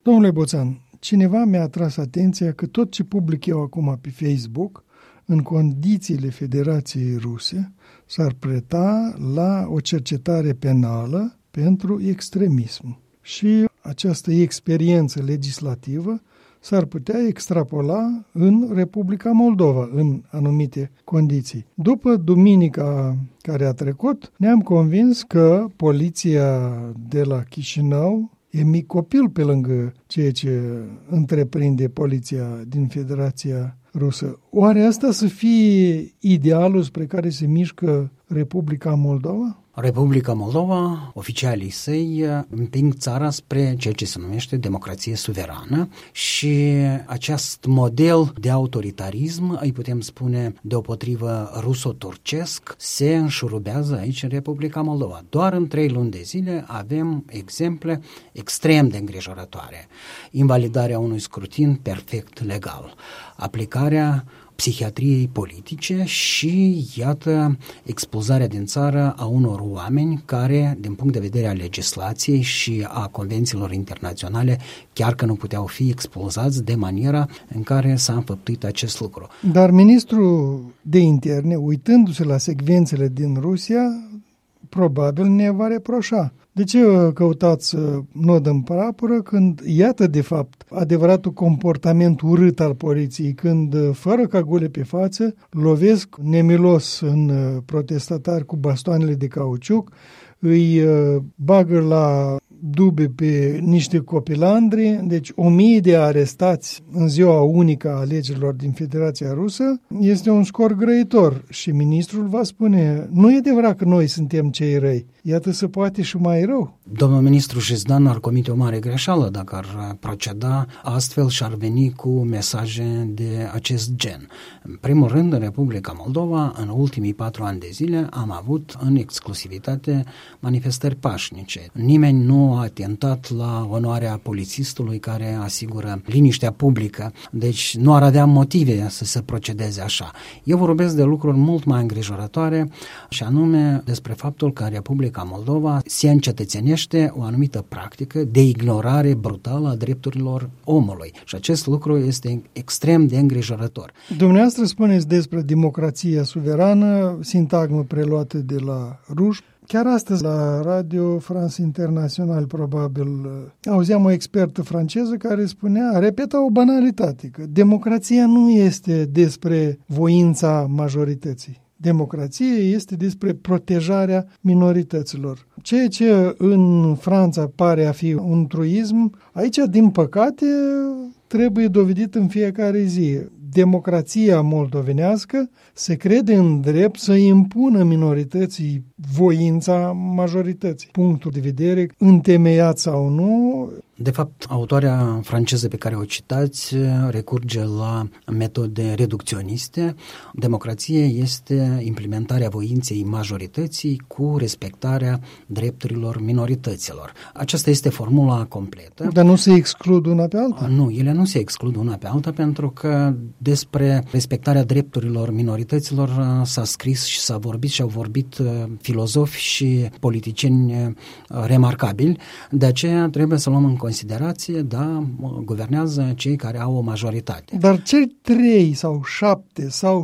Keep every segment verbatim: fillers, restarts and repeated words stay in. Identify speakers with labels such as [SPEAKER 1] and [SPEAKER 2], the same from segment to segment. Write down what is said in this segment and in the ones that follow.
[SPEAKER 1] Domnule Boțan, cineva mi-a atras atenția că tot ce public eu acum pe Facebook, în condițiile Federației Ruse, s-ar preta la o cercetare penală pentru extremism. Și această experiență legislativă s-ar putea extrapola în Republica Moldova, în anumite condiții. După duminica care a trecut, ne-am convins că poliția de la Chișinău e mic copil pe lângă ceea ce întreprinde poliția din Federația Rusă. Oare asta să fie idealul spre care se mișcă Republica Moldova?
[SPEAKER 2] Republica Moldova, oficialii săi, împing țara spre ceea ce se numește democrație suverană și acest model de autoritarism, îi putem spune deopotrivă ruso-turcesc, se înșurubează aici în Republica Moldova. Doar în trei luni de zile avem exemple extrem de îngrijorătoare. Invalidarea unui scrutin perfect legal, aplicarea psihiatriei politice și, iată, expulzarea din țară a unor oameni care, din punct de vedere al legislației și a convențiilor internaționale, chiar că nu puteau fi expulzați de maniera în care s-a înfăptuit acest lucru.
[SPEAKER 1] Dar ministrul de interne, uitându-se la secvențele din Rusia, probabil ne va reproșa. De ce căutați nod în prapură când, iată de fapt, adevăratul comportament urât al poliției, când, fără cagule pe față, lovesc nemilos în protestatari cu bastoanele de cauciuc, îi bagă la dube pe niște copilandri, deci o mie de arestați în ziua unică a alegerilor din Federația Rusă, este un scor grăitor și ministrul va spune, nu e adevărat că noi suntem cei răi, iată se poate și mai rău.
[SPEAKER 2] Domnul ministru Jizdan ar comite o mare greșeală dacă ar proceda astfel și ar veni cu mesaje de acest gen. În primul rând, în Republica Moldova, în ultimii patru ani de zile, am avut în exclusivitate manifestări pașnice. Nimeni nu a atentat la onoarea polițistului care asigură liniștea publică, deci nu ar avea motive să se procedeze așa. Eu vorbesc de lucruri mult mai îngrijorătoare și anume despre faptul că în Republica Moldova se încetățenește o anumită practică de ignorare brutală a drepturilor omului și acest lucru este extrem de îngrijorător.
[SPEAKER 1] Dumneavoastră spuneți despre democrația suverană, sintagmă preluată de la ruși. Chiar astăzi la Radio France International probabil auzeam o expertă franceză care spunea, repeta o banalitate, că democrația nu este despre voința majorității. Democrație este despre protejarea minorităților. Ceea ce în Franța pare a fi un truism, aici, din păcate, trebuie dovedit în fiecare zi. Democrația moldovenească se crede în drept să impună minorității voința majorității. Punctul de vedere, întemeiat sau nu.
[SPEAKER 2] De fapt, autoarea franceză pe care o citați recurge la metode reducționiste. Democrație este implementarea voinței majorității cu respectarea drepturilor minorităților. Aceasta este formula completă.
[SPEAKER 1] Dar nu se exclud una pe alta?
[SPEAKER 2] Nu, ele nu se exclud una pe alta pentru că despre respectarea drepturilor minorităților s-a scris și s-a vorbit și au vorbit filozofi și politicieni remarcabili. De aceea trebuie să luăm în considerație, da, guvernează cei care au o majoritate.
[SPEAKER 1] Dar cei trei sau șapte sau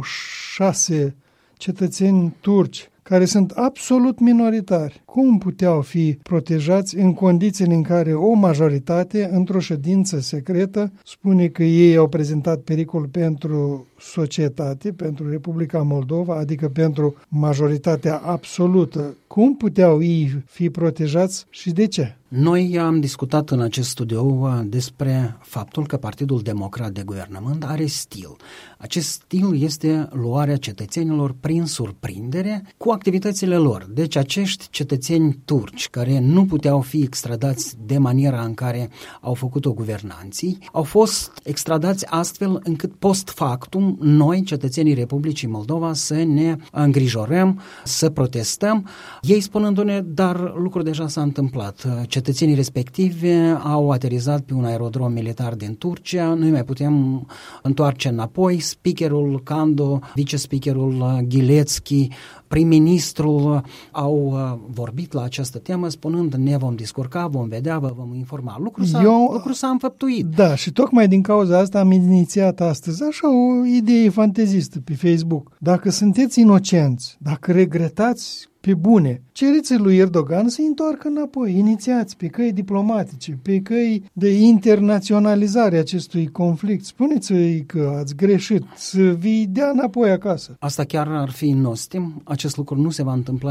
[SPEAKER 1] șase cetățeni turci care sunt absolut minoritari, cum puteau fi protejați în condițiile în care o majoritate, într-o ședință secretă, spune că ei au prezentat pericol pentru societate, pentru Republica Moldova, adică pentru majoritatea absolută? Cum puteau ei fi protejați și de ce?
[SPEAKER 2] Noi am discutat în acest studio despre faptul că Partidul Democrat de Guvernământ are stil. Acest stil este luarea cetățenilor prin surprindere cu activitățile lor. Deci acești cetățeni turci care nu puteau fi extradați de maniera în care au făcut-o guvernanții, au fost extradați astfel încât post factum noi, cetățenii Republicii Moldova, să ne îngrijorăm, să protestăm, ei spunându-ne, dar lucrul deja s-a întâmplat. Cetățenii cetățenii respectivi au aterizat pe un aerodrom militar din Turcia, nu mai putem întoarce înapoi. Speakerul Candu, vice-speakerul Ghilețchi, prim-ministrul au vorbit la această temă spunând ne vom descurca, vom vedea, vă vom informa. Lucrul s-a,
[SPEAKER 1] Eu,
[SPEAKER 2] lucrul s-a înfăptuit.
[SPEAKER 1] Da, și tocmai din cauza asta am inițiat astăzi așa o idee fantezistă pe Facebook. Dacă sunteți inocenți, dacă regretați pe bune, cereți lui Erdogan să întoarcă înapoi, inițiați pe căi diplomatice, pe căi de internaționalizare acestui conflict. Spuneți-i că ați greșit, să vi dea înapoi acasă.
[SPEAKER 2] Asta chiar ar fi nostim, acest lucru nu se va întâmpla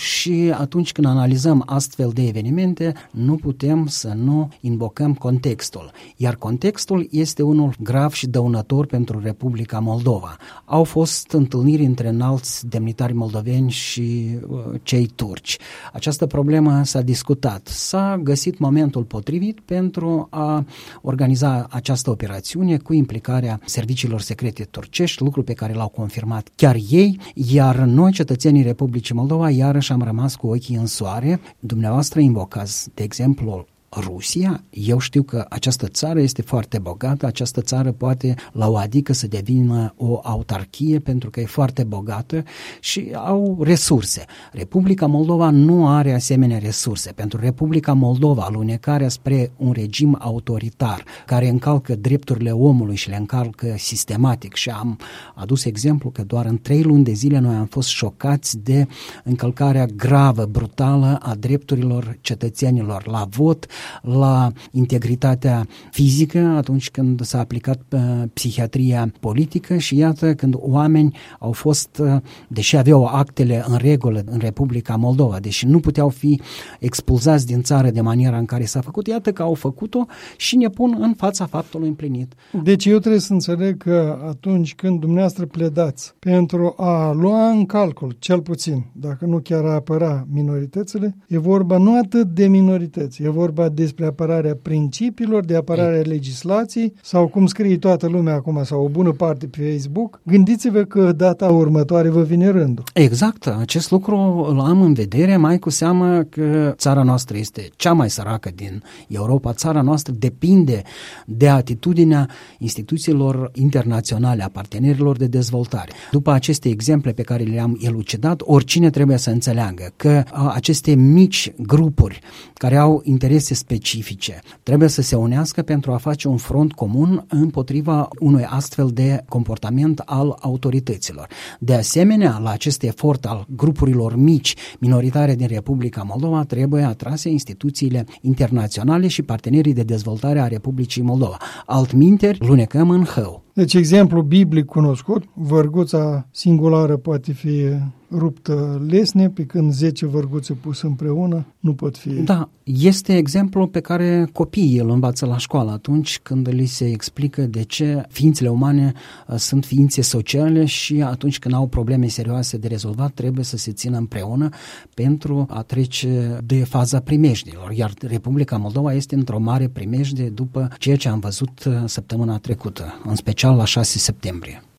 [SPEAKER 2] și atunci când analizăm astfel de evenimente, nu putem să nu invocăm contextul. Iar contextul este unul grav și dăunător pentru Republica Moldova. Au fost întâlniri între înalți demnitari moldoveni și cei turci. Această problemă s-a discutat. S-a găsit momentul potrivit pentru a organiza această operațiune cu implicarea serviciilor secrete turcești, lucru pe care l-au confirmat chiar ei, iar noi, cetățenii Republicii Moldova, iarăși am rămas cu ochii în soare. Dumneavoastră invocați, de exemplu, Rusia. Eu știu că această țară este foarte bogată, această țară poate la o adică să devină o autarchie pentru că e foarte bogată și au resurse. Republica Moldova nu are asemenea resurse. Pentru Republica Moldova, alunecarea spre un regim autoritar care încalcă drepturile omului și le încalcă sistematic și am adus exemplu că doar în trei luni de zile noi am fost șocați de încălcarea gravă, brutală a drepturilor cetățenilor la vot, la integritatea fizică atunci când s-a aplicat uh, psihiatria politică și iată când oameni au fost, uh, deși aveau actele în regulă în Republica Moldova, deși nu puteau fi expulzați din țară de maniera în care s-a făcut, iată că au făcut-o și ne pun în fața faptului împlinit.
[SPEAKER 1] Deci eu trebuie să înțeleg că atunci când dumneavoastră pledați pentru a lua în calcul, cel puțin, dacă nu chiar a apăra minoritățile, e vorba nu atât de minorități, e vorba despre apărarea principiilor, de apărarea legislației sau cum scrie toată lumea acum sau o bună parte pe Facebook, gândiți-vă că data următoare vă vine rândul.
[SPEAKER 2] Exact, acest lucru îl am în vedere, mai cu seamă că țara noastră este cea mai săracă din Europa, țara noastră depinde de atitudinea instituțiilor internaționale, a partenerilor de dezvoltare. După aceste exemple pe care le-am elucidat, oricine trebuie să înțeleagă că aceste mici grupuri care au interese specifice trebuie să se unească pentru a face un front comun împotriva unui astfel de comportament al autorităților. De asemenea, la acest efort al grupurilor mici, minoritare din Republica Moldova, trebuie atrase instituțiile internaționale și partenerii de dezvoltare a Republicii Moldova. Altminteri, lunecăm în hău.
[SPEAKER 1] Deci, exemplu biblic cunoscut, vărguța singulară poate fi ruptă lesne, pe când zece vărguțe puse împreună nu pot fi.
[SPEAKER 2] Da, este exemplu pe care copiii îl învață la școală atunci când li se explică de ce ființele umane sunt ființe sociale și atunci când au probleme serioase de rezolvat trebuie să se țină împreună pentru a trece de faza primejdilor. Iar Republica Moldova este într-o mare primejde după ceea ce am văzut săptămâna trecută, în special la șase septembrie.